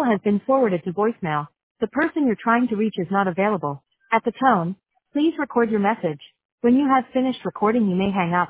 call has been forwarded to voicemail. The person you're trying to reach is not available. At the tone, please record your message. When you have finished recording, you may hang up.